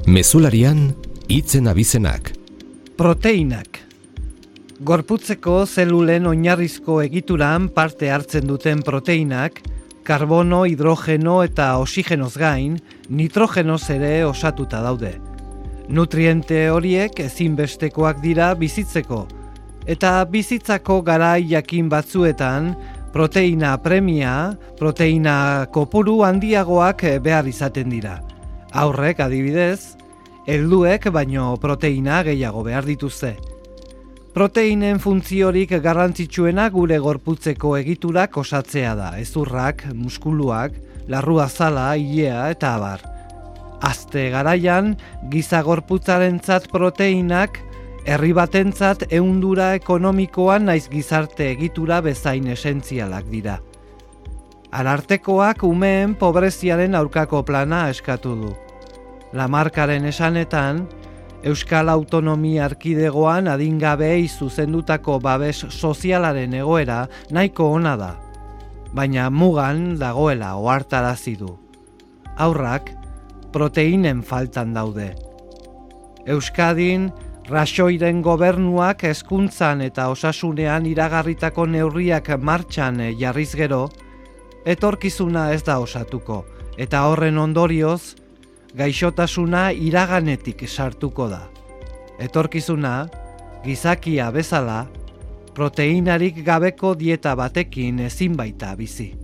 Mezularian hitzen abizenak. Proteinak. Gorputzeko zelulen oinarrizko egituran parte hartzen duten proteinak, karbono, hidrogeno eta oxigenoz gain, nitrogenoz ere osatuta daude. Nutriente horiek ezinbestekoak dira bizitzeko, eta bizitzako garai jakin batzuetan, proteina premia, proteina kopuru handiagoak behar izaten dira. Haurrek adibidez, helduek baino proteina gehiago behar dituzte. Proteinen funtziorik garrantzitsuena gure gorputzeko egiturak osatzea da, hezurrak, muskuluak, larruazala, ilea eta abar. Azte garaian, giza gorputzarentzat proteinak, herri batentzat ehundura ekonomikoan naiz gizarte egitura bezain esentzialak dira. Arartekoak umeen pobreziaren aurkako plana eskatu du. Lamarkaren esanetan, Euskal Autonomia Erkidegoan adingabeei zuzendutako babes sozialaren egoera nahiko ona da, baina mugan dagoela ohartarazi du. Haurrak proteinen faltan daude. Euskadin, Rajoyren gobernuak hezkuntzan eta osasunean iragarritako neurriak martxan jarriz gero, etorkizuna ez da osatuko, eta horren ondorioz, gaixotasuna iraganetik sartuko da. Etorkizuna, gizakia bezala, proteinarik gabeko dieta batekin ezin baita bizi.